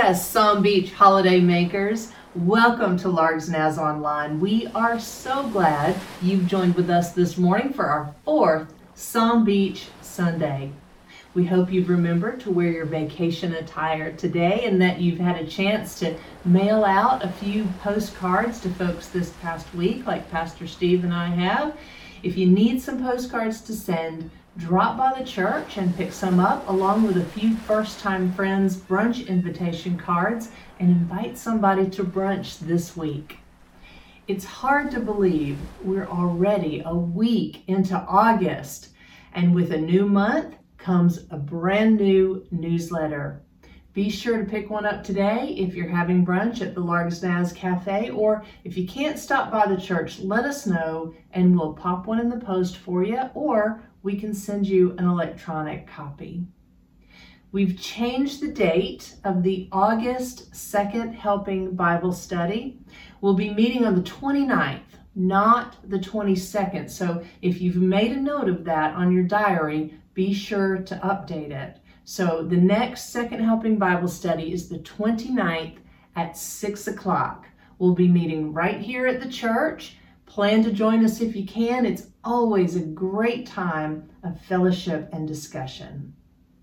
Yes, Psalm Beach holiday makers, welcome to Largs Naz Online. We are so glad you've joined with us this morning for our fourth Psalm Beach Sunday. We hope you've remembered to wear your vacation attire today and that you've had a chance to mail out a few postcards to folks this past week, like Pastor Steve and I have. If you need some postcards to send, drop by the church and pick some up, along with a few first-time friends brunch invitation cards, and invite somebody to brunch this week. It's hard to believe we're already a week into August, and with a new month comes a brand new newsletter. Be sure to pick one up today if you're having brunch at the Largs Naz Cafe, or if you can't stop by the church, let us know and we'll pop one in the post for you, or we can send you an electronic copy. We've changed the date of the August Second Helping Bible Study. We'll be meeting on the 29th, not the 22nd. So if you've made a note of that on your diary, be sure to update it. So the next Second Helping Bible Study is the 29th at 6 o'clock. We'll be meeting right here at the church. Plan to join us if you can. It's always a great time of fellowship and discussion.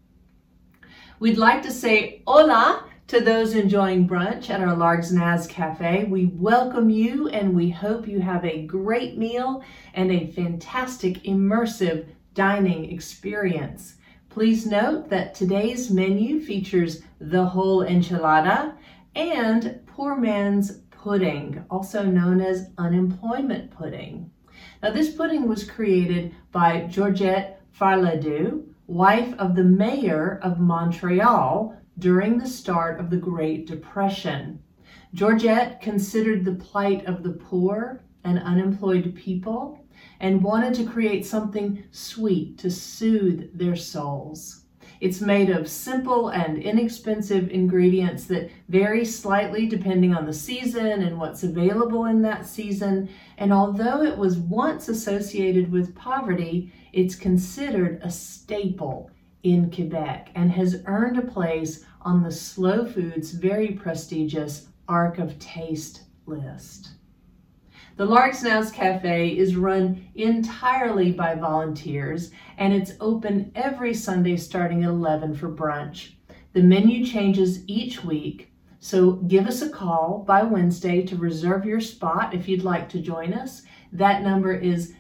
We'd like to say hola to those enjoying brunch at our Largs Naz Cafe. We welcome you and we hope you have a great meal and a fantastic immersive dining experience. Please note that today's menu features the whole enchilada and poor man's pudding, also known as unemployment pudding. Now, this pudding was created by Georgette Farledoux, wife of the mayor of Montreal during the start of the Great Depression. Georgette considered the plight of the poor and unemployed people and wanted to create something sweet to soothe their souls. It's made of simple and inexpensive ingredients that vary slightly depending on the season and what's available in that season. And although it was once associated with poverty, it's considered a staple in Quebec and has earned a place on the Slow Food's very prestigious Arc of Taste list. The Largs Naz Cafe is run entirely by volunteers, and it's open every Sunday starting at 11 for brunch. The menu changes each week, so give us a call by Wednesday to reserve your spot if you'd like to join us. That number is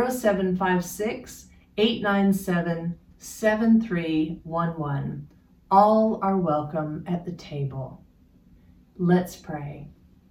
0756-897-7311. All are welcome at the table. Let's pray.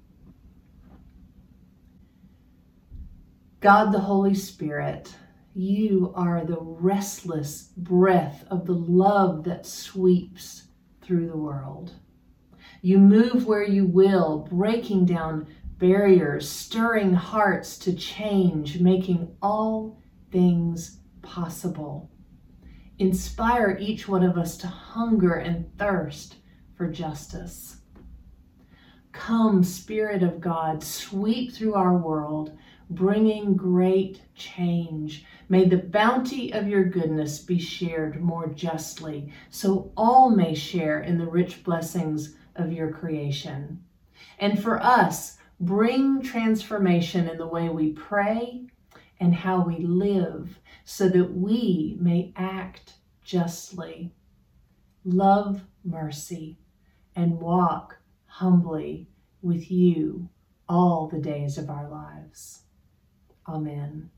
God, the Holy Spirit, you are the restless breath of the love that sweeps through the world. You move where you will, breaking down barriers, stirring hearts to change, making all things possible. Inspire each one of us to hunger and thirst for justice. Come, Spirit of God, sweep through our world, bringing great change. May the bounty of your goodness be shared more justly, so all may share in the rich blessings of your creation. And for us, bring transformation in the way we pray and how we live, so that we may act justly, love mercy, and walk humbly with you all the days of our lives. Amen.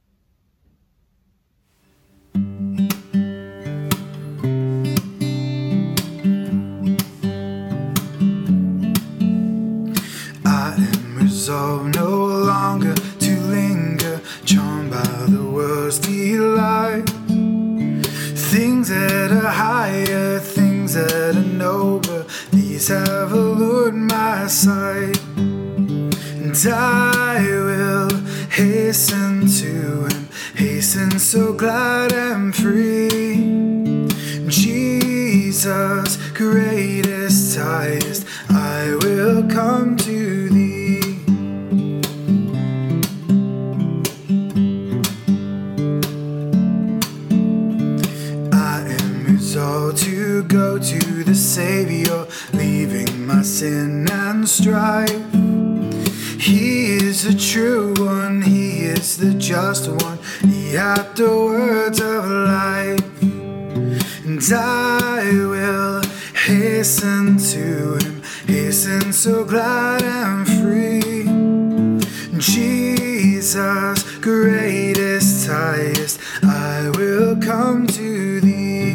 I am resolved no longer to linger, charmed by the world's delight. Things that are higher, things that are nobler, these have allured my sight. And I will hasten to and hasten, so glad and free. Jesus, greatest, highest, I will come to thee. I am resolved to go to the Savior, leaving life. He is the true one, He is the just one, He had the words of life. And I will hasten to Him, hasten so glad and free. Jesus, greatest, highest, I will come to Thee.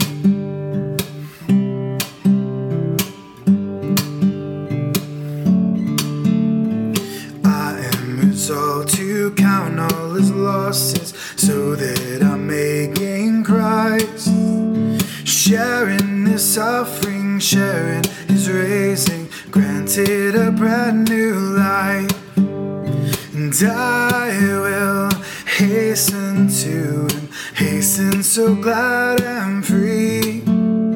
I am resolved to count all His losses, so that I may gain Christ, sharing His suffering, sharing His raising, granted a brand new life. And I will hasten to Him, hasten so glad and free.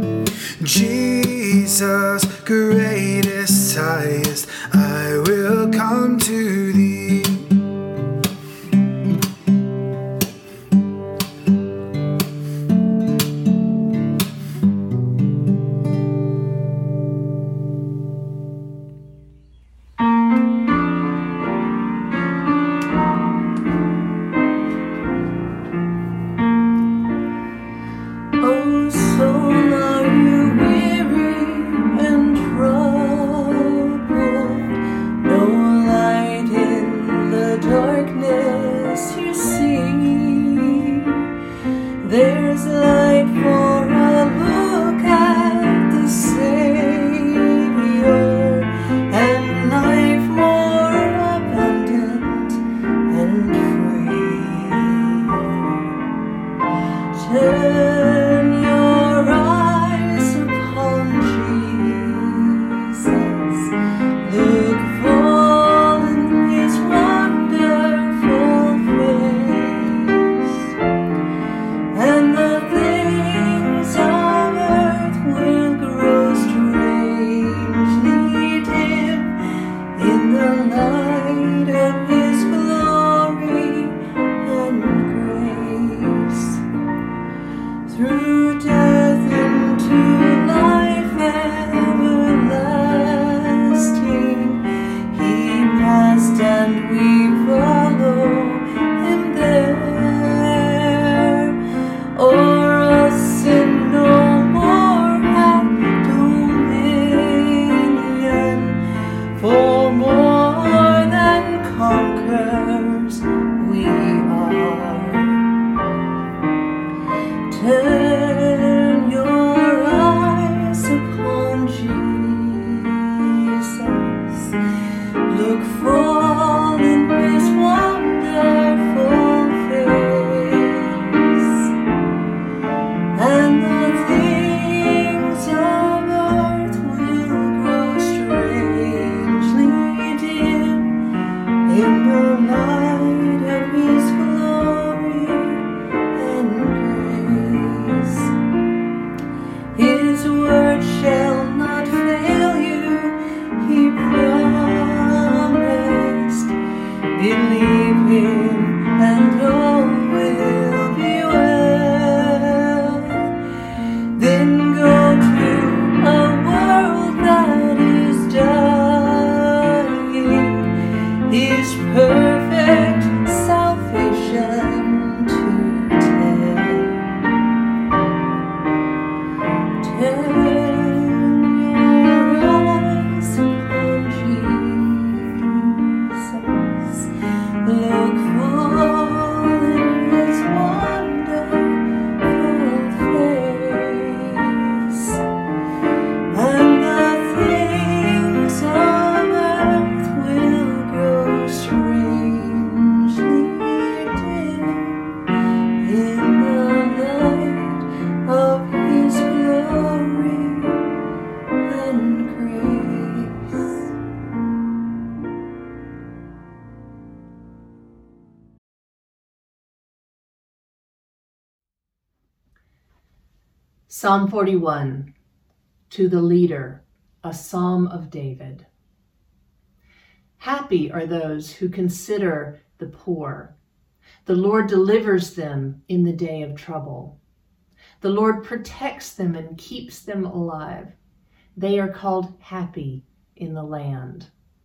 Jesus, greatest, highest, I will come to Thee. Oh, soul, are you weary and troubled? No light in the darkness you see. There's light for a look at the Savior, and life more abundant and free. Turn your eyes upon Jesus. Look full in His wonderful face, and the things of earth will grow strangely dim in the light of His glory and grace. Through death into life everlasting, He passed and we follow Him there. O'er us sin no more had dominion, for more than conquerors we are. Turn your eyes upon Jesus. Look full in His wonderful face, and the things of earth will grow strangely dim in the light of His glory and grace. His word shall not fail you, He promised. Believe Him and all will be well. Then go to a world that is dying, His perfect salvation to tell. Turn your eyes upon Jesus. Look full in His wonderful face, and the things of earth will grow strangely dim in the light of His glory and grace. Psalm 41, to the leader, a psalm of David. Happy are those who consider the poor. The Lord delivers them in the day of trouble. The Lord protects them and keeps them alive. They are called happy in the land.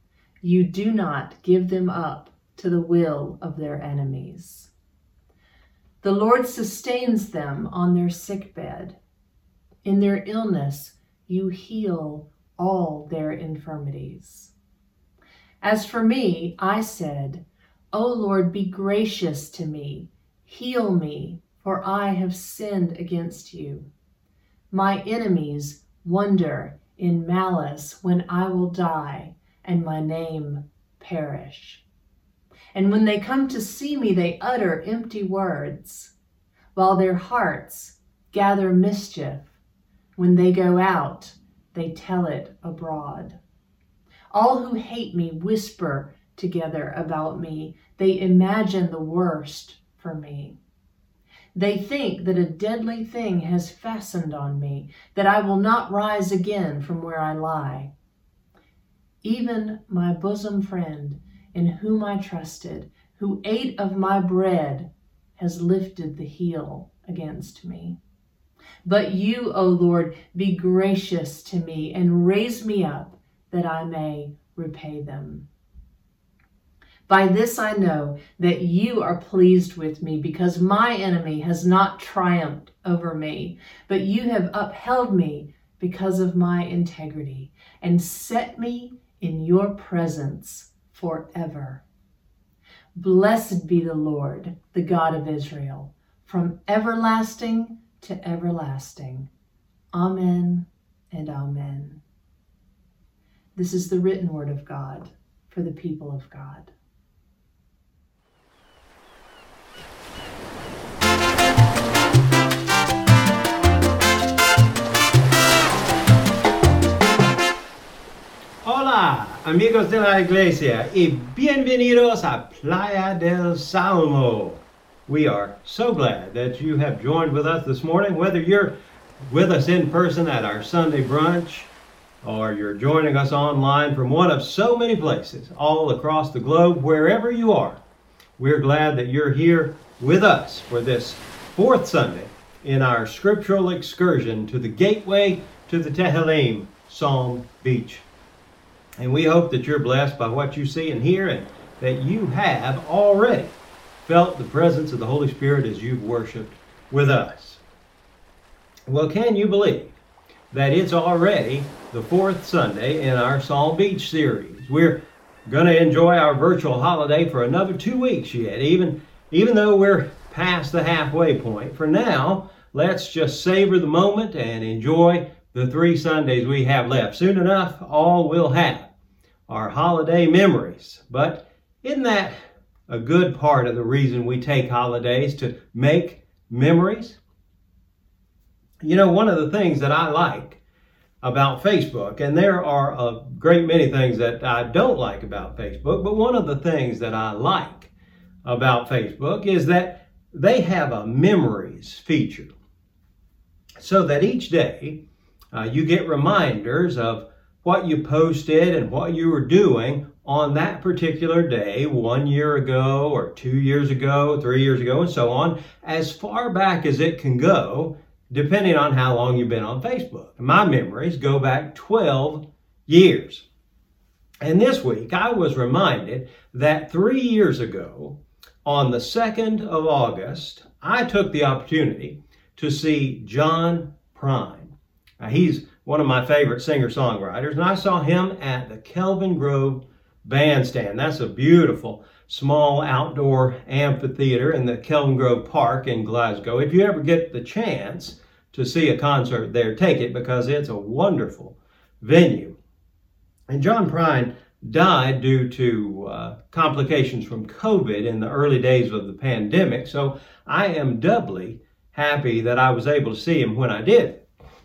You do not give them up to the will of their enemies. The Lord sustains them on their sickbed. In their illness, you heal all their infirmities. As for me, I said, O Lord, be gracious to me. Heal me, for I have sinned against you. My enemies wonder in malice when I will die and my name perish. And when they come to see me, they utter empty words, while their hearts gather mischief. When they go out, they tell it abroad. All who hate me whisper together about me. They imagine the worst for me. They think that a deadly thing has fastened on me, that I will not rise again from where I lie. Even my bosom friend, in whom I trusted, who ate of my bread, has lifted the heel against me. But you, O Lord, be gracious to me and raise me up, that I may repay them. By this I know that you are pleased with me, because my enemy has not triumphed over me, but you have upheld me because of my integrity and set me in your presence forever. Blessed be the Lord, the God of Israel, from everlasting to everlasting. Amen and amen. This is the written word of God for the people of God. Hola, amigos de la iglesia, y bienvenidos a Playa del Salmo. We are so glad that you have joined with us this morning, whether you're with us in person at our Sunday brunch, or you're joining us online from one of so many places all across the globe, wherever you are. We're glad that you're here with us for this fourth Sunday in our scriptural excursion to the gateway to the Tehillim, Psalm Beach. And we hope that you're blessed by what you see and hear, and that you have already felt the presence of the Holy Spirit as you've worshiped with us. Well, can you believe that it's already the fourth Sunday in our Psalm Beach series? We're going to enjoy our virtual holiday for another 2 weeks yet, even though we're past the halfway point. For now, let's just savor the moment and enjoy the 3 Sundays we have left. Soon enough, all we'll have are holiday memories. But isn't that a good part of the reason we take holidays, to make memories? You know, one of the things that I like about Facebook, and there are a great many things that I don't like about Facebook, but one of the things that I like about Facebook is that they have a memories feature, so that each day you get reminders of what you posted and what you were doing on that particular day 1 year ago or 2 years ago, 3 years ago, and so on, as far back as it can go, depending on how long you've been on Facebook. My memories go back 12 years. And this week I was reminded that 3 years ago, on the 2nd of August, I took the opportunity to see John Prine. Now, he's one of my favorite singer-songwriters, and I saw him at the Kelvin Grove Bandstand. That's a beautiful, small outdoor amphitheater in the Kelvin Grove Park in Glasgow. If you ever get the chance to see a concert there, take it, because it's a wonderful venue. And John Prine died due to complications from COVID in the early days of the pandemic, so I am doubly happy that I was able to see him when I did.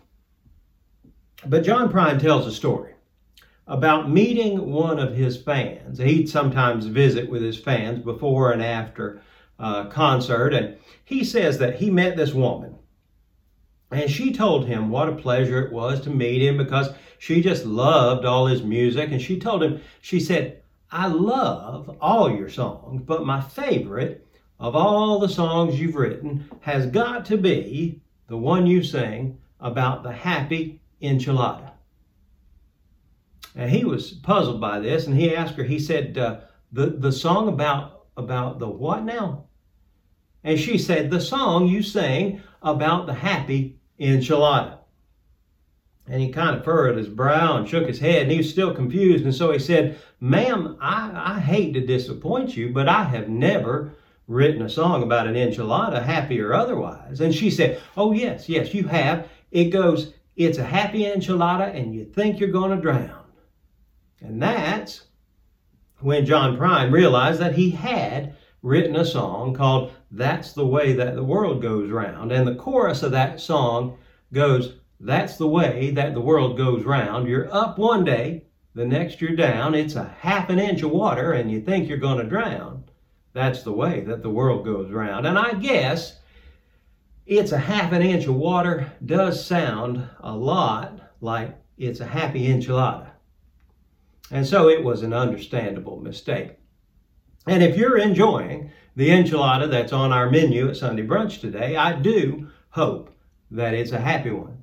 But John Prine tells a story about meeting one of his fans. He'd sometimes visit with his fans before and after concert, and he says that he met this woman, and she told him what a pleasure it was to meet him because she just loved all his music. And she told him, she said, I love all your songs, but my favorite of all the songs you've written has got to be the one you sing about the happy enchilada. And he was puzzled by this, and he asked her, he said, the song about the what now? And she said, the song you sang about the happy enchilada. And he kind of furrowed his brow and shook his head, and he was still confused. And so he said, ma'am, I hate to disappoint you, but I have never written a song about an enchilada, happy or otherwise. And she said, oh, yes, you have. It goes, it's a happy enchilada, and you think you're going to drown. And that's when John Prine realized that he had written a song called That's the Way That the World Goes Round. And the chorus of that song goes, that's the way that the world goes round. You're up one day, the next you're down. It's a half an inch of water and you think you're going to drown. That's the way that the world goes round. And I guess it's a half an inch of water does sound a lot like it's a happy enchilada. And so it was an understandable mistake. And if you're enjoying the enchilada that's on our menu at Sunday Brunch today, I do hope that it's a happy one.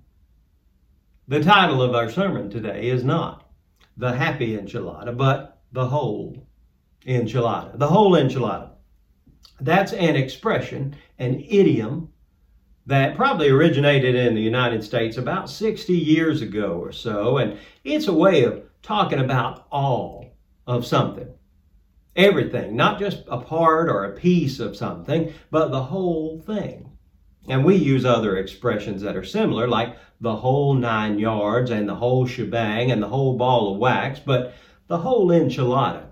The title of our sermon today is not the happy enchilada, but the whole enchilada. The whole enchilada. That's an expression, an idiom, that probably originated in the United States about 60 years ago or so. And it's a way of talking about all of something. Everything, not just a part or a piece of something, but the whole thing. And we use other expressions that are similar, like the whole 9 yards and the whole shebang and the whole ball of wax. But the whole enchilada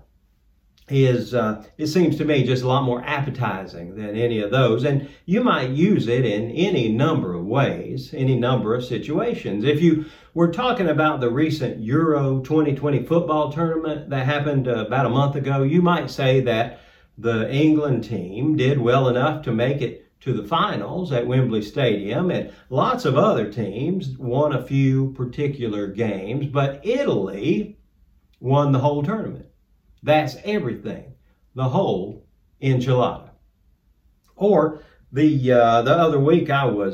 is, it seems to me, just a lot more appetizing than any of those. And you might use it in any number of ways, any number of situations. If you were talking about the recent Euro 2020 football tournament that happened about a month ago, you might say that the England team did well enough to make it to the finals at Wembley Stadium, and lots of other teams won a few particular games, but Italy won the whole tournament. That's everything, the whole enchilada. Or the other week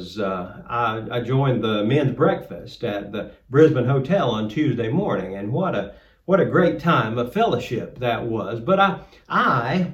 I joined the men's breakfast at the Brisbane Hotel on Tuesday morning, and what a great time of fellowship that was. But I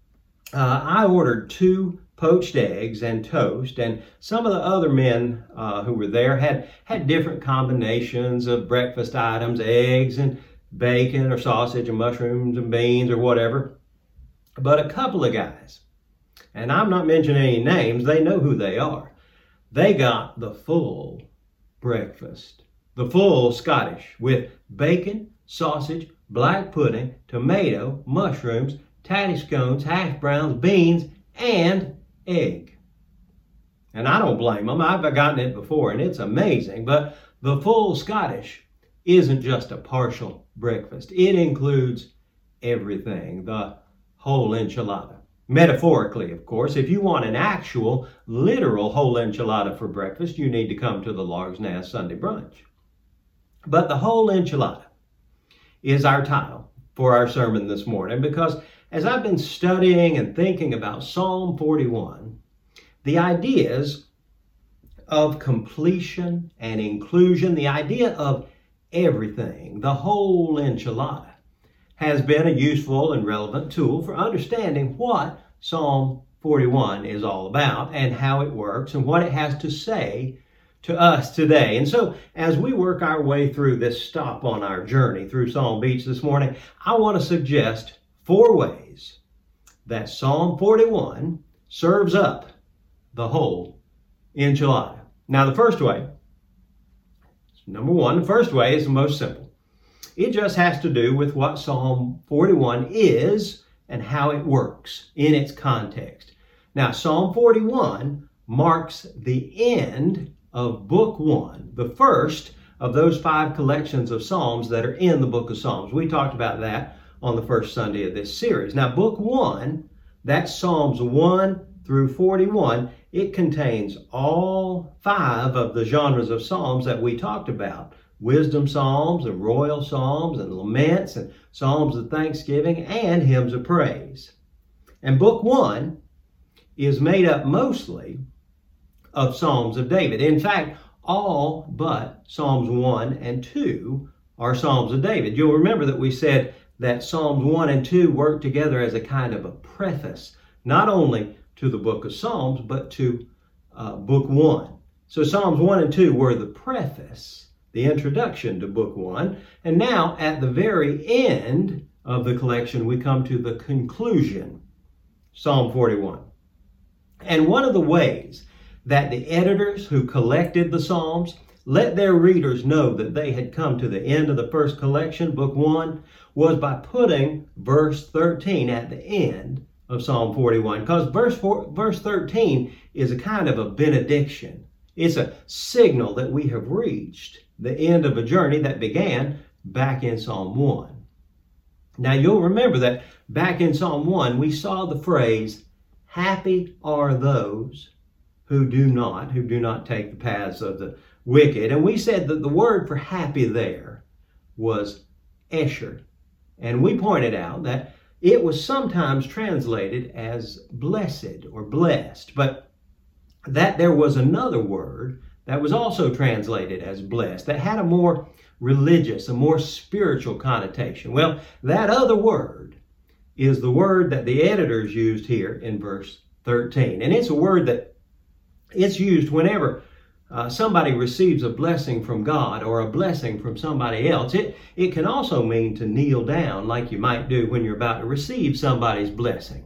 ordered 2 poached eggs and toast, and some of the other men who were there had different combinations of breakfast items, eggs and bacon or sausage and mushrooms and beans or whatever. But a couple of guys, and I'm not mentioning any names, they know who they are. They got the full breakfast, the full Scottish, with bacon, sausage, black pudding, tomato, mushrooms, tatty scones, hash browns, beans, and egg. And I don't blame them. I've gotten it before and it's amazing. But the full Scottish isn't just a partial breakfast. It includes everything, the whole enchilada. Metaphorically, of course. If you want an actual, literal whole enchilada for breakfast, you need to come to the Largs Naz Sunday Brunch. But the whole enchilada is our title for our sermon this morning, because as I've been studying and thinking about Psalm 41, the ideas of completion and inclusion, the idea of everything, the whole enchilada, has been a useful and relevant tool for understanding what Psalm 41 is all about and how it works and what it has to say to us today. And so as we work our way through this stop on our journey through Psalm Beach this morning, I want to suggest 4 ways that Psalm 41 serves up the whole enchilada. Now, the first way, number 1, the first way is the most simple. It just has to do with what Psalm 41 is and how it works in its context. Now, Psalm 41 marks the end of Book 1, the first of those 5 collections of Psalms that are in the book of Psalms. We talked about that on the first Sunday of this series. Now, Book 1, that's Psalms 1 through 41, it contains all 5 of the genres of Psalms that we talked about. Wisdom Psalms and Royal Psalms and Laments and Psalms of Thanksgiving and Hymns of Praise. And Book 1 is made up mostly of Psalms of David. In fact, all but Psalms 1 and 2 are Psalms of David. You'll remember that we said that Psalms 1 and 2 work together as a kind of a preface, not only to the book of Psalms, but to book 1. So Psalms 1 and 2 were the preface, the introduction to book 1. And now at the very end of the collection, we come to the conclusion, Psalm 41. And one of the ways that the editors who collected the Psalms let their readers know that they had come to the end of the first collection, book 1, was by putting verse 13 at the end of Psalm 41. Because verse 13 is a kind of a benediction. It's a signal that we have reached the end of a journey that began back in Psalm 1. Now you'll remember that back in Psalm 1, we saw the phrase, happy are those who do not take the paths of the wicked. And we said that the word for happy there was esher. And we pointed out that it was sometimes translated as blessed or blessed, but that there was another word that was also translated as blessed that had a more religious, a more spiritual connotation. Well, that other word is the word that the editors used here in verse 13. And it's a word that it's used whenever somebody receives a blessing from God or a blessing from somebody else. It can also mean to kneel down like you might do when you're about to receive somebody's blessing.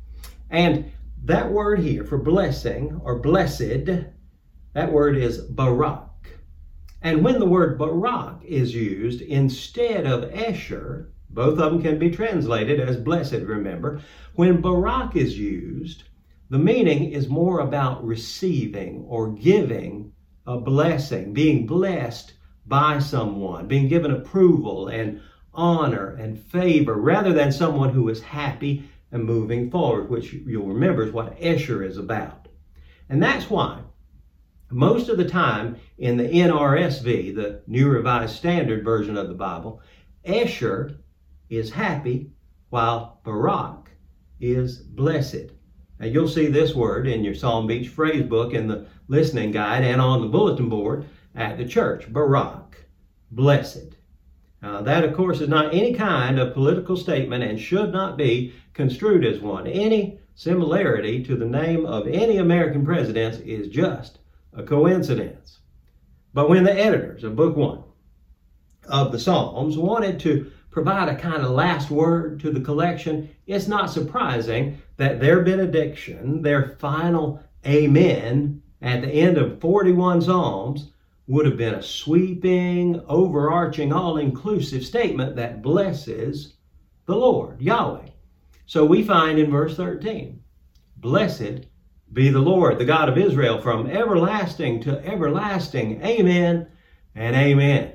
And that word here for blessing or blessed, that word is barak. And when the word barak is used instead of esher, both of them can be translated as blessed, remember. When barak is used, the meaning is more about receiving or giving a blessing, being blessed by someone, being given approval and honor and favor, rather than someone who is happy and moving forward, which you'll remember is what esher is about. And that's why most of the time in the NRSV, the New Revised Standard Version of the Bible, esher is happy while barak is blessed. Now you'll see this word in your Psalm Beach phrase book, in the listening guide, and on the bulletin board at the church. Barak, blessed. That, of course, is not any kind of political statement and should not be construed as one. Any similarity to the name of any American presidents is just a coincidence. But when the editors of Book 1 of the Psalms wanted to provide a kind of last word to the collection, it's not surprising that their benediction, their final amen at the end of 41 Psalms, would have been a sweeping, overarching, all-inclusive statement that blesses the Lord, Yahweh. So we find in verse 13, blessed be the Lord, the God of Israel, from everlasting to everlasting. Amen and amen.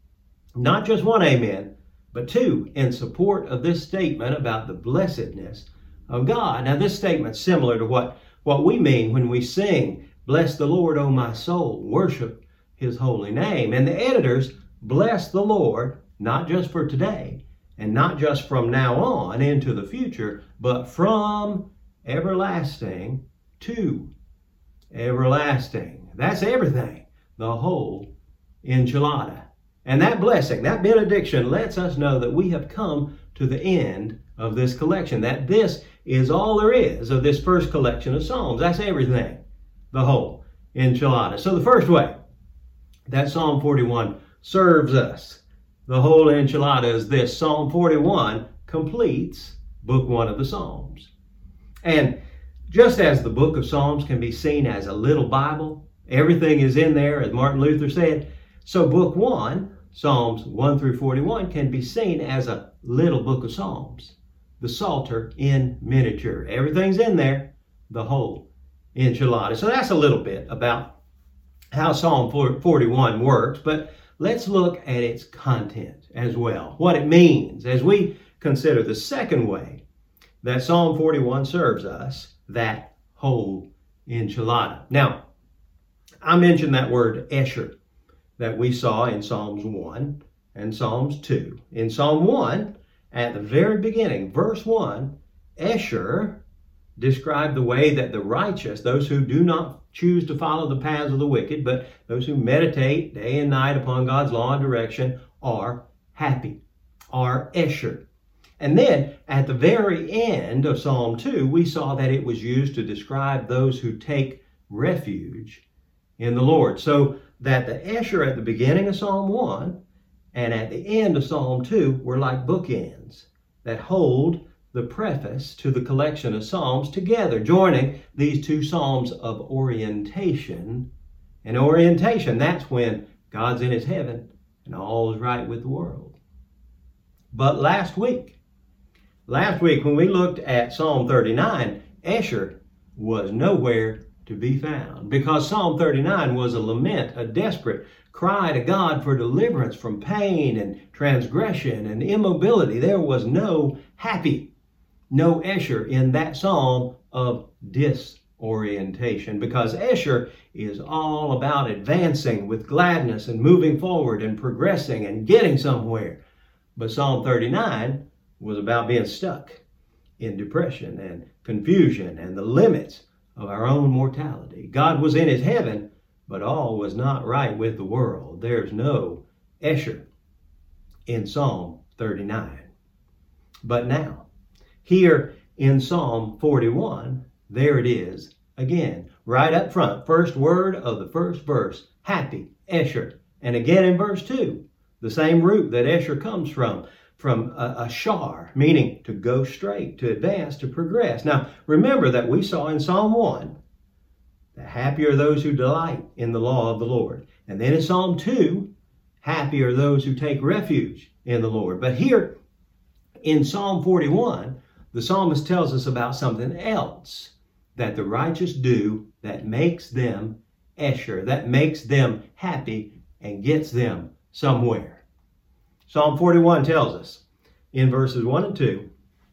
Not just one amen, but two in support of this statement about the blessedness of God. Now, this statement's similar to what we mean when we sing, bless the Lord, O my soul, worship his holy name. And the editors bless the Lord, not just for today, and not just from now on into the future, but from everlasting to everlasting. That's everything, the whole enchilada. And that blessing, that benediction, lets us know that we have come to the end of this collection, that this is all there is of this first collection of Psalms. That's everything, the whole enchilada. So the first way that Psalm 41 serves us, the whole enchilada, is this. Psalm 41 completes Book 1 of the Psalms. And just as the book of Psalms can be seen as a little Bible, everything is in there, as Martin Luther said, so Book 1, Psalms 1 through 41, can be seen as a little book of Psalms, the Psalter in miniature. Everything's in there, the whole enchilada. So that's a little bit about how Psalm 41 works, but let's look at its content as well, what it means as we consider the second way that Psalm 41 serves us, that whole enchilada. Now, I mentioned that word esher that we saw in Psalms 1 and Psalms 2. In Psalm 1, at the very beginning, verse 1, esher described the way that the righteous, those who do not choose to follow the paths of the wicked, but those who meditate day and night upon God's law and direction, are happy, are Esher. And then at the very end of Psalm 2, we saw that it was used to describe those who take refuge in the Lord. So that the Esher at the beginning of Psalm 1 and at the end of Psalm 2 were like bookends that hold the preface to the collection of Psalms together, joining these two Psalms of orientation. And orientation, that's when God's in his heaven and all is right with the world. But last week when we looked at Psalm 39, Esher was nowhere to be found, because Psalm 39 was a lament, a desperate cry to God for deliverance from pain and transgression and immobility. There was no happy, no Esher in that psalm of disorientation, because Esher is all about advancing with gladness and moving forward and progressing and getting somewhere. But Psalm 39 was about being stuck in depression and confusion and the limits of our own mortality. God was in his heaven, but all was not right with the world. There's no Esher in Psalm 39. But now, here in Psalm 41, there it is again, right up front. First word of the first verse, happy, Esher. And again in verse 2, the same root that Esher comes from a shar, meaning to go straight, to advance, to progress. Now, remember that we saw in Psalm 1 that happy are those who delight in the law of the Lord. And then in Psalm 2, happy are those who take refuge in the Lord. But here in Psalm 41, the psalmist tells us about something else that the righteous do that makes them Esher, that makes them happy and gets them somewhere. Psalm 41 tells us in verses 1 and 2,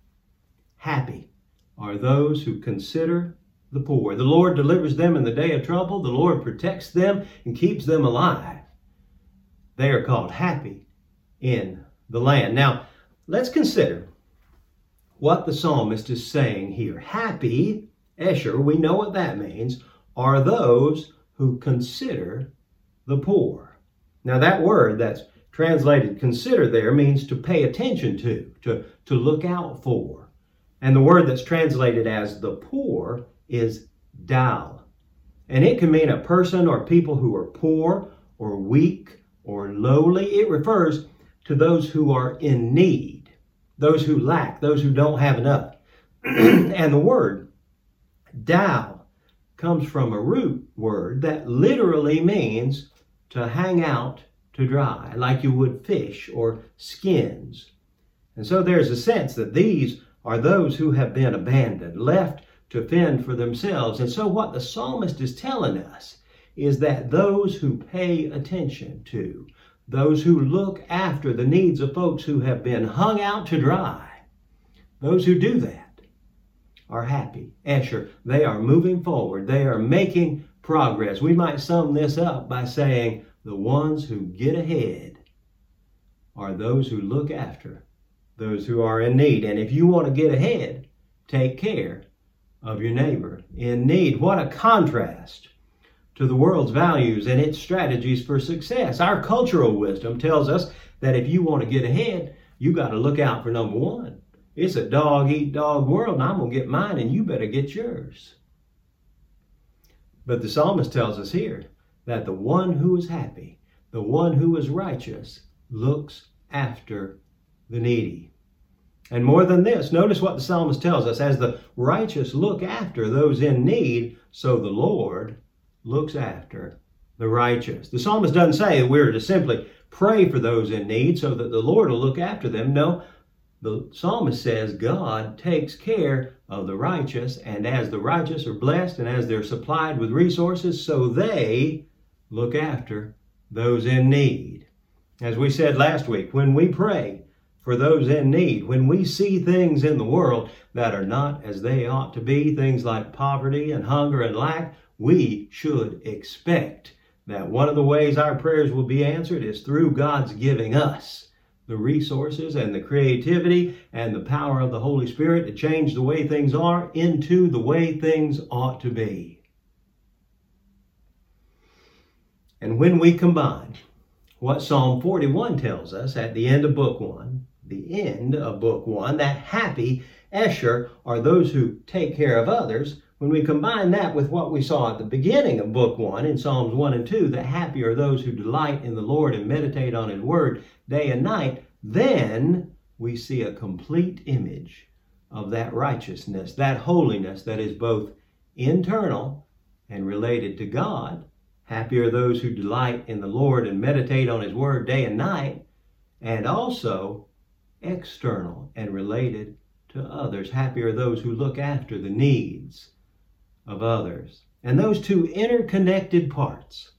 happy are those who consider the poor. The Lord delivers them in the day of trouble. The Lord protects them and keeps them alive. They are called happy in the land. Now, let's consider what the psalmist is saying here. Happy, Esher, we know what that means, are those who consider the poor. Now, that word that's translated consider there means to pay attention to look out for. And the word that's translated as the poor is dal. And it can mean a person or people who are poor or weak or lowly. It refers to those who are in need, those who lack, those who don't have enough. And the word dal comes from a root word that literally means to hang out to dry, like you would fish or skins. And so there's a sense that these are those who have been abandoned, left to fend for themselves. And so what the psalmist is telling us is that those who pay attention to, those who look after the needs of folks who have been hung out to dry, those who do that are happy. Esher, they are moving forward. They are making progress. We might sum this up by saying the ones who get ahead are those who look after those who are in need. And if you want to get ahead, take care of your neighbor in need. What a contrast to the world's values and its strategies for success. Our cultural wisdom tells us that if you want to get ahead, you got to look out for number one. It's a dog-eat-dog world, and I'm going to get mine, and you better get yours. But the psalmist tells us here that the one who is happy, the one who is righteous, looks after the needy. And more than this, notice what the psalmist tells us. As the righteous look after those in need, so the Lord looks after the righteous. The psalmist doesn't say that we're to simply pray for those in need so that the Lord will look after them. No, the psalmist says God takes care of the righteous, and as the righteous are blessed and as they're supplied with resources, so they look after those in need. As we said last week, when we pray for those in need, when we see things in the world that are not as they ought to be, things like poverty and hunger and lack, we should expect that one of the ways our prayers will be answered is through God's giving us the resources and the creativity and the power of the Holy Spirit to change the way things are into the way things ought to be. And when we combine what Psalm 41 tells us at the end of book 1, that happy Esher are those who take care of others. When we combine that with what we saw at the beginning of book 1 in Psalms 1 and 2, that happy are those who delight in the Lord and meditate on his word day and night, then we see a complete image of that righteousness, that holiness that is both internal and related to God. Happy are those who delight in the Lord and meditate on his word day and night, and also external and related to others. Happy are those who look after the needs of others. And those two interconnected parts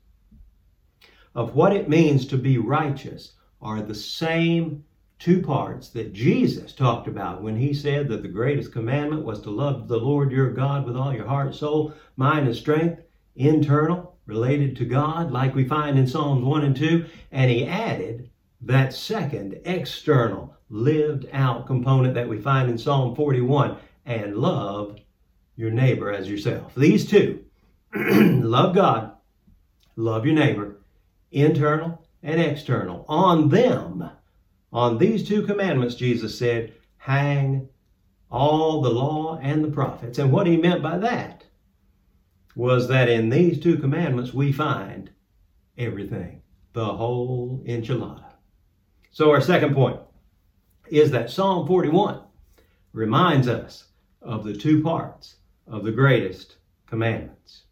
of what it means to be righteous are the same two parts that Jesus talked about when he said that the greatest commandment was to love the Lord your God with all your heart, soul, mind, and strength. Internal, related to God, like we find in Psalms 1 and 2. And he added that second, external, lived out component that we find in Psalm 41, and love your neighbor as yourself. These two, love God, love your neighbor, internal and external. On them, on these two commandments, Jesus said, hang all the law and the prophets. And what he meant by that was that in these two commandments we find everything, the whole enchilada. So our second point is that Psalm 41 reminds us of the two parts of the greatest commandments.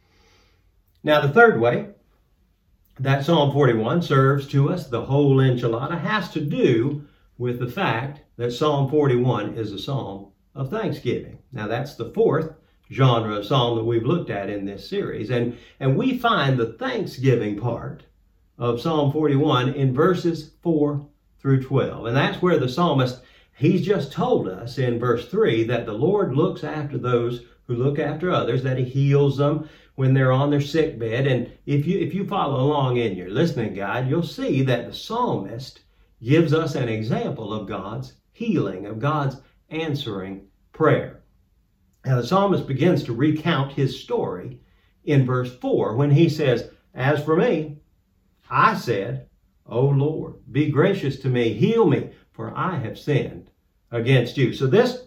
Now, the third way that Psalm 41 serves to us the whole enchilada has to do with the fact that Psalm 41 is a psalm of thanksgiving. Now, that's the fourth genre of psalm that we've looked at in this series. And we find the thanksgiving part of Psalm 41 in verses 4 through 12. And that's where the psalmist, he's just told us in verse 3 that the Lord looks after those who look after others, that he heals them when they're on their sick bed. And if you follow along in your listening guide, you'll see that the psalmist gives us an example of God's healing, of God's answering prayer. Now the psalmist begins to recount his story in verse 4 when he says, "As for me, I said, O Lord, be gracious to me, heal me, for I have sinned against you." So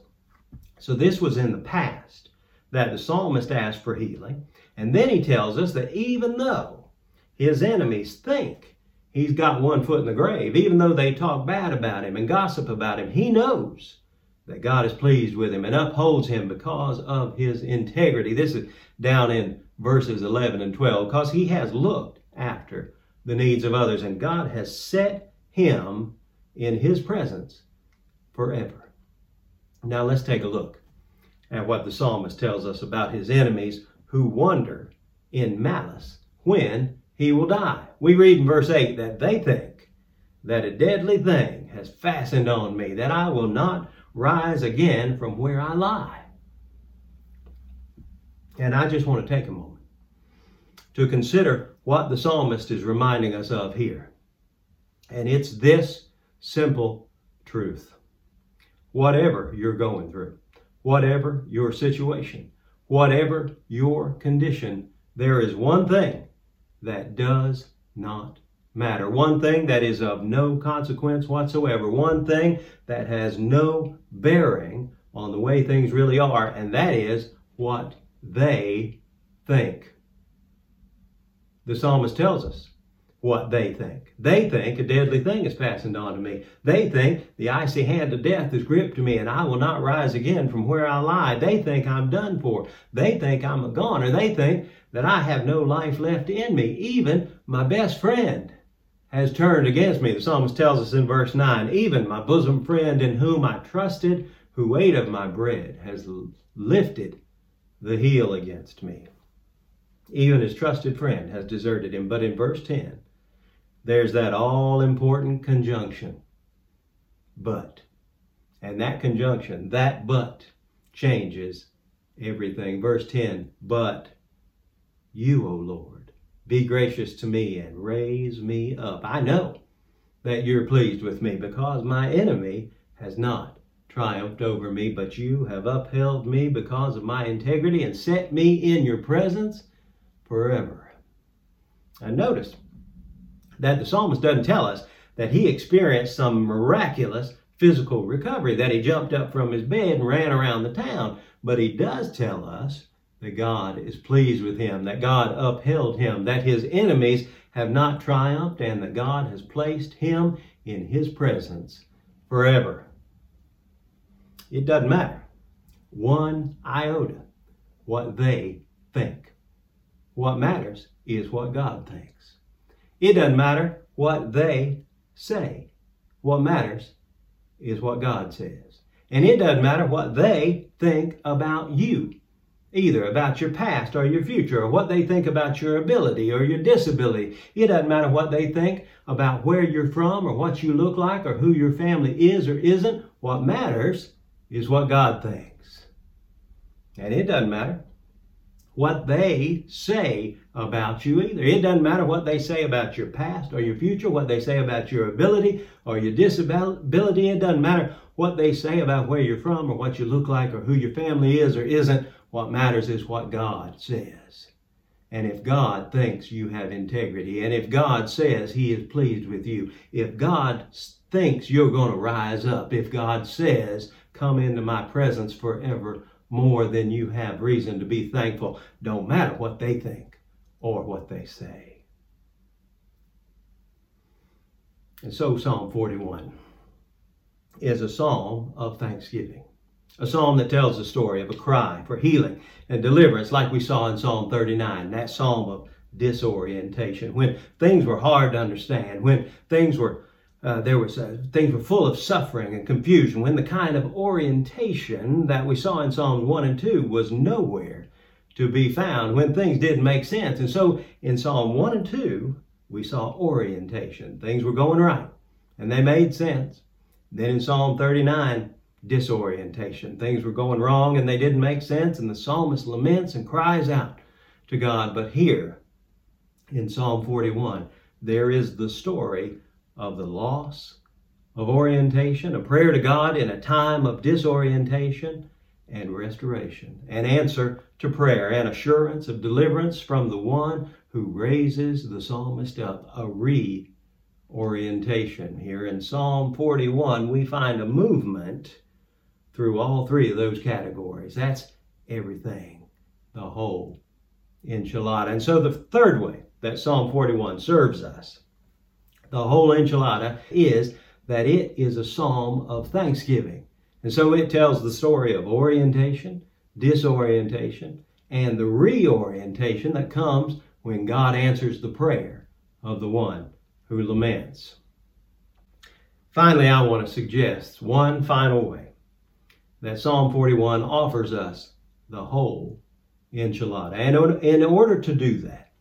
this was in the past that the psalmist asked for healing. And then he tells us that even though his enemies think he's got one foot in the grave, even though they talk bad about him and gossip about him, he knows that God is pleased with him and upholds him because of his integrity. This is down in verses 11 and 12, because he has looked after the needs of others, and God has set him in his presence forever. Now let's take a look at what the psalmist tells us about his enemies who wonder in malice when he will die. We read in verse 8 that they think that a deadly thing has fastened on me, that I will not rise again from where I lie. And I just want to take a moment to consider what the psalmist is reminding us of here. And it's this simple truth. Whatever you're going through, whatever your situation, whatever your condition, there is one thing that does not matter. One thing that is of no consequence whatsoever. One thing that has no bearing on the way things really are, and that is what they think. The psalmist tells us what they think. They think a deadly thing is fastened onto me. They think the icy hand of death is gripped to me and I will not rise again from where I lie. They think I'm done for. They think I'm a goner. They think that I have no life left in me. Even my best friend has turned against me. The psalmist tells us in verse 9, even my bosom friend in whom I trusted, who ate of my bread, has lifted the heel against me. Even his trusted friend has deserted him. But in verse 10, there's that all-important conjunction, but. And that conjunction, that but, changes everything. Verse 10, but you, O Lord, be gracious to me and raise me up. I know that you're pleased with me because my enemy has not triumphed over me, but you have upheld me because of my integrity and set me in your presence forever. And notice that the psalmist doesn't tell us that he experienced some miraculous physical recovery, that he jumped up from his bed and ran around the town. But he does tell us that God is pleased with him, that God upheld him, that his enemies have not triumphed, and that God has placed him in his presence forever. It doesn't matter one iota what they think. What matters is what God thinks. It doesn't matter what they say. What matters is what God says. And it doesn't matter what they think about you, either about your past or your future, or what they think about your ability or your disability. It doesn't matter what they think about where you're from or what you look like or who your family is or isn't. What matters is what God thinks. And it doesn't matter what they say about you either. It doesn't matter what they say about your past or your future, what they say about your ability or your disability. It doesn't matter what they say about where you're from or what you look like or who your family is or isn't. What matters is what God says. And if God thinks you have integrity, and if God says he is pleased with you, if God thinks you're going to rise up, if God says, come into my presence forever, more than you have reason to be thankful, don't matter what they think or what they say. And so Psalm 41 is a psalm of thanksgiving, a psalm that tells the story of a cry for healing and deliverance, like we saw in Psalm 39, that psalm of disorientation, when things were hard to understand, when things were things were full of suffering and confusion, when the kind of orientation that we saw in Psalms 1 and 2 was nowhere to be found, when things didn't make sense. And so in Psalm 1 and 2, we saw orientation. Things were going right, and they made sense. Then in Psalm 39, disorientation. Things were going wrong, and they didn't make sense, and the psalmist laments and cries out to God. But here in Psalm 41, there is the story of the loss of orientation, a prayer to God in a time of disorientation and restoration, an answer to prayer, an assurance of deliverance from the one who raises the psalmist up, a reorientation. Here in Psalm 41, we find a movement through all three of those categories. That's everything, the whole enchilada. And so the third way that Psalm 41 serves us, the whole enchilada, is that it is a psalm of thanksgiving. And so it tells the story of orientation, disorientation, and the reorientation that comes when God answers the prayer of the one who laments. Finally, I want to suggest one final way that Psalm 41 offers us the whole enchilada. And in order to do that,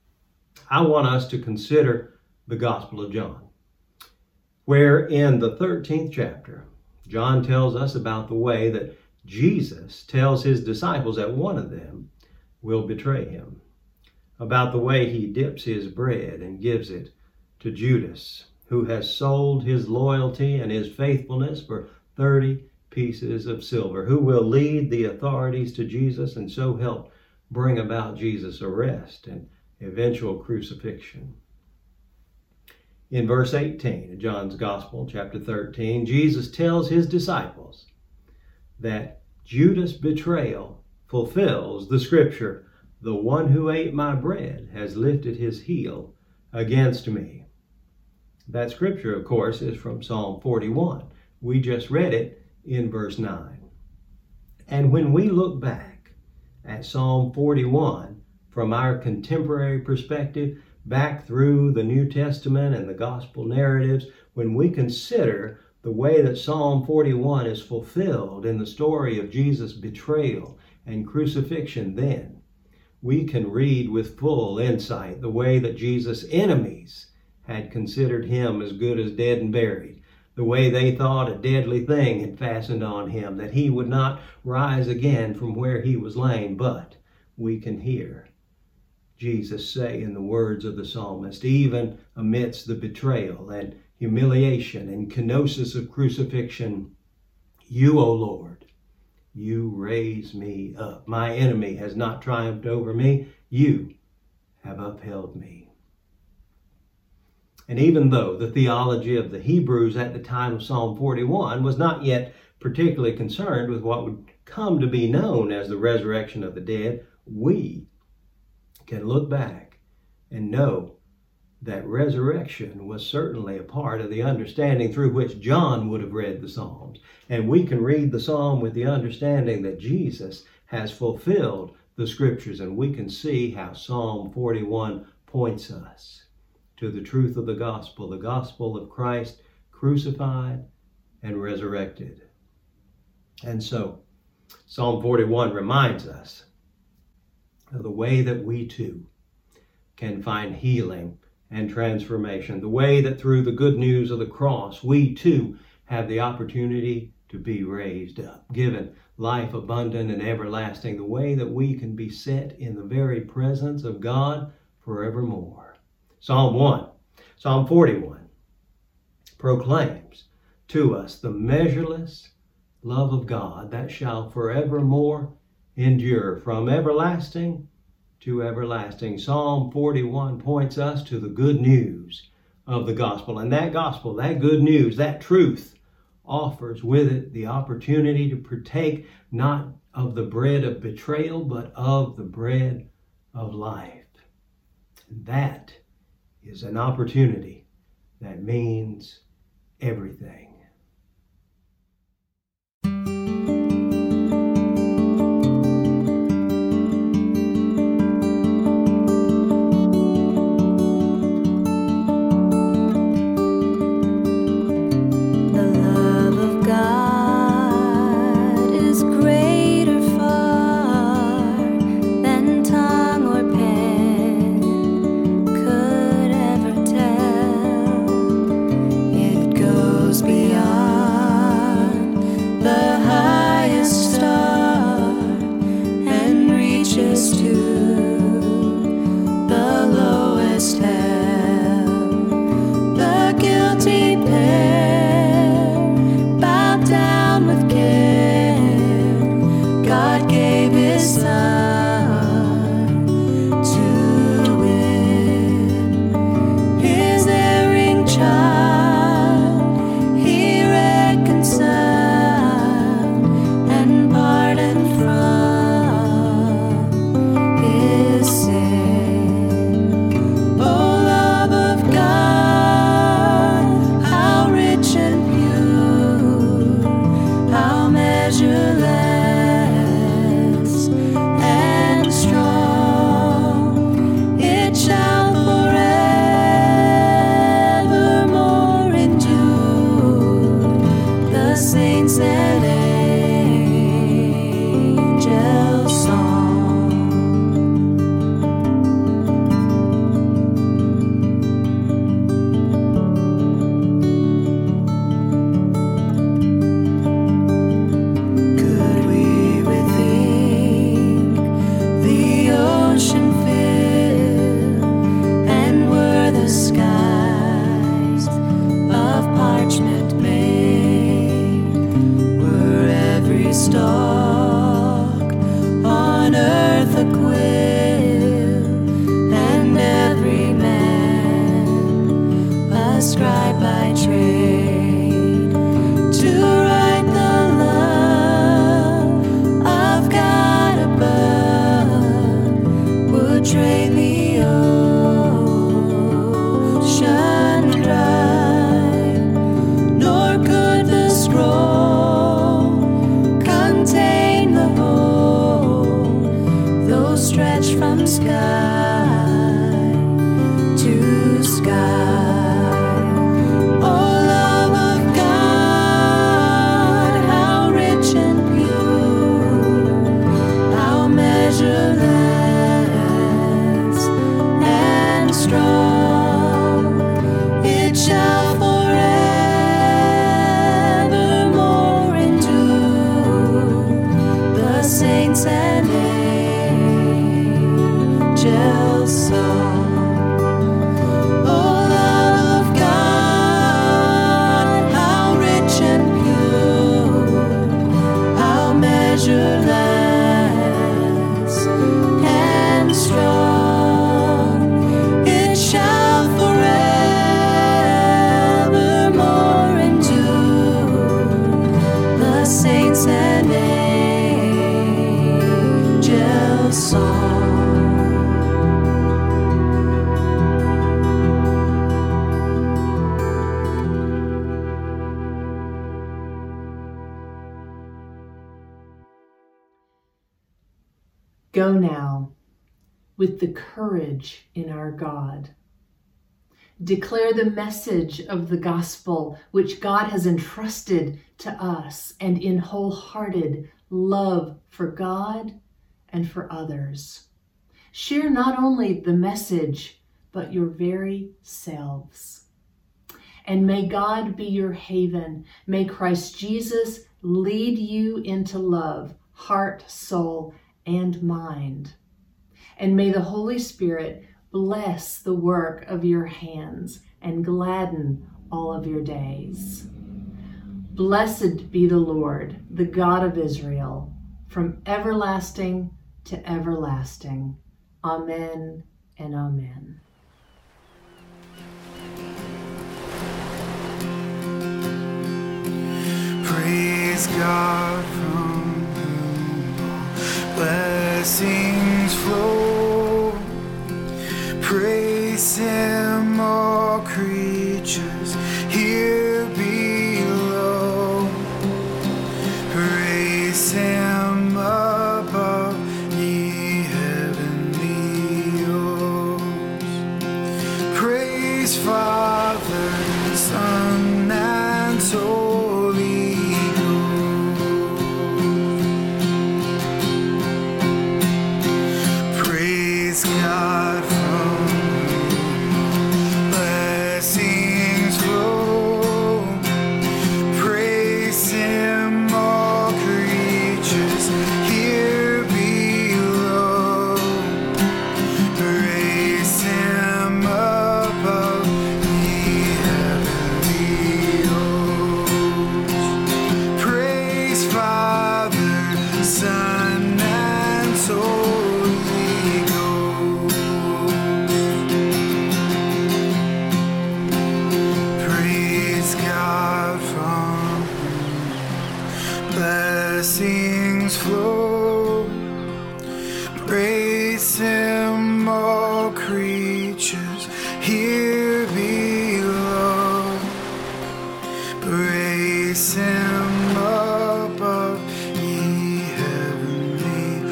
I want us to consider the Gospel of John, where in the 13th chapter, John tells us about the way that Jesus tells his disciples that one of them will betray him, about the way he dips his bread and gives it to Judas, who has sold his loyalty and his faithfulness for 30 pieces of silver, who will lead the authorities to Jesus and so help bring about Jesus' arrest and eventual crucifixion. In verse 18 of John's Gospel, chapter 13, Jesus tells his disciples that Judas' betrayal fulfills the scripture, "The one who ate my bread has lifted his heel against me." That scripture, of course, is from Psalm 41. We just read it in verse 9. And when we look back at Psalm 41 from our contemporary perspective, back through the New Testament and the gospel narratives, when we consider the way that Psalm 41 is fulfilled in the story of Jesus' betrayal and crucifixion, then we can read with full insight the way that Jesus' enemies had considered him as good as dead and buried, the way they thought a deadly thing had fastened on him, that he would not rise again from where he was laying. But we can hear Jesus say in the words of the psalmist, even amidst the betrayal and humiliation and kenosis of crucifixion, "You, O Lord, you raise me up. My enemy has not triumphed over me. You have upheld me." And even though the theology of the Hebrews at the time of Psalm 41 was not yet particularly concerned with what would come to be known as the resurrection of the dead, we can look back and know that resurrection was certainly a part of the understanding through which John would have read the Psalms. And we can read the Psalm with the understanding that Jesus has fulfilled the Scriptures, and we can see how Psalm 41 points us to the truth of the gospel of Christ crucified and resurrected. And so, Psalm 41 reminds us of the way that we too can find healing and transformation, the way that through the good news of the cross, we too have the opportunity to be raised up, given life abundant and everlasting, the way that we can be set in the very presence of God forevermore. Psalm 41 proclaims to us the measureless love of God that shall forevermore endure from everlasting to everlasting. Psalm 41 points us to the good news of the gospel. And that gospel, that good news, that truth offers with it the opportunity to partake not of the bread of betrayal, but of the bread of life. That is an opportunity that means everything. Go now with the courage in our God. Declare the message of the gospel which God has entrusted to us, and in wholehearted love for God and for others. Share not only the message, but your very selves. And may God be your haven. May Christ Jesus lead you into love, heart, soul, and mind. And may the Holy Spirit bless the work of your hands and gladden all of your days. Blessed be the Lord, the God of Israel, from everlasting to everlasting. Amen and amen. Praise God from whom all blessings flow. Praise Him, all creatures here below. Praise Him above, ye heavenly hosts. Praise Father, Son, and Holy Ghost. Praise God from whom blessings flow. Praise Him, all creatures here below. Praise Him above, ye heavenly hosts. Praise Father, Son, and Holy Ghost. Praise God from whom blessings flow. Praise Him, all creatures here below. Praise Him above, ye heavenly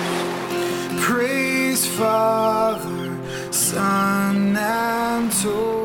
hosts. Praise Father, Son, and Holy